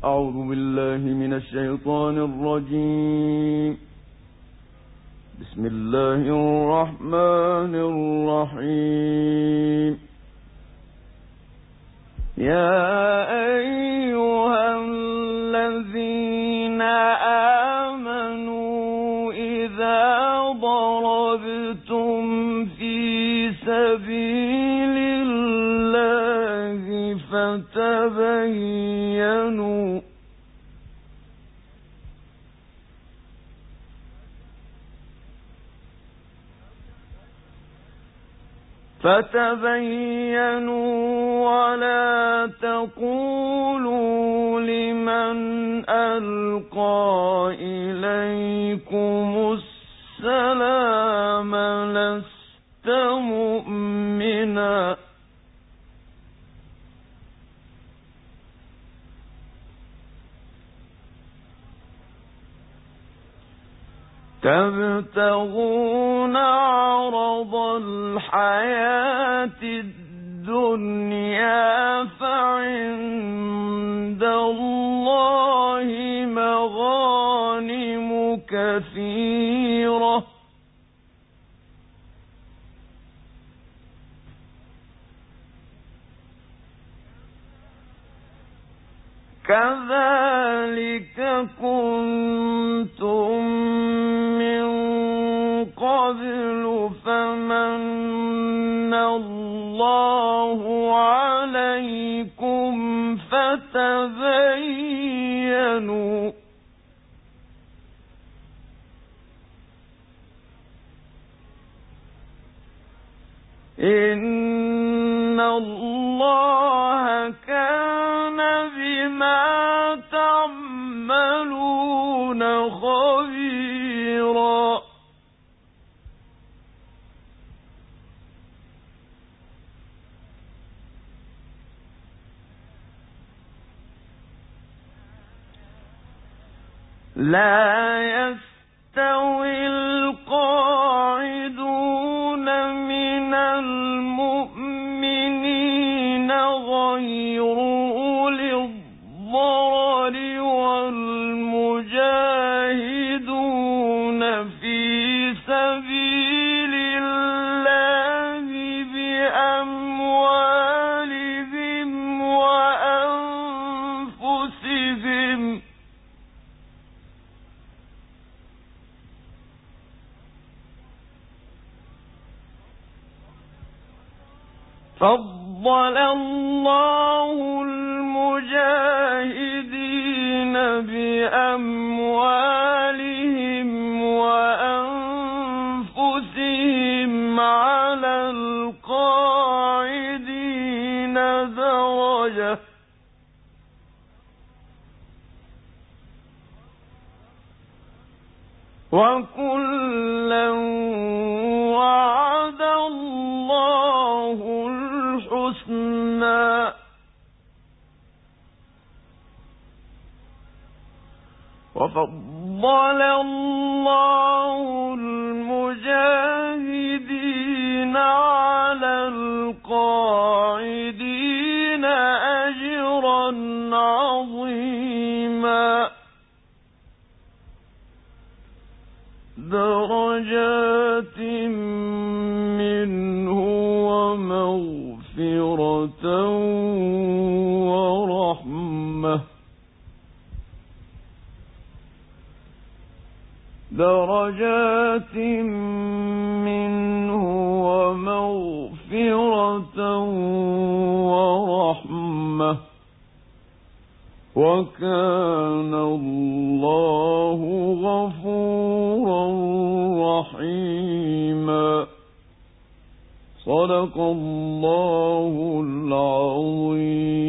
أعوذ بالله من الشيطان الرجيم. بسم الله الرحمن الرحيم. يا أيها الذين آمنوا إذا ضربتم في سبيل الله فتبينوا ولا تقولوا لمن ألقى إليكم السلام لست مؤمنا تبتغون عرض الحياة الدنيا فعند الله مغانم كثيرة كذلك كنتم من قبل فمن الله عليكم فتبينوا إن الله كان بما تعملون خبيرا لا يستوي القاعدون من المؤمنين غير أولي الضرر والمجاهدون في سبيل الله بأموالهم وأنفسهم فضل الله المجاهدين بأموالهم وأنفسهم على القاعدين درجة وكلا وعد الله الحسنى وفضل الله المجاهدين على القاعدين أجرا عظيما درجات منه ومغفرة ورحمة درجات منه ومغفرة ورحمة وكان الله غفورا رحيما صدق الله العظيم.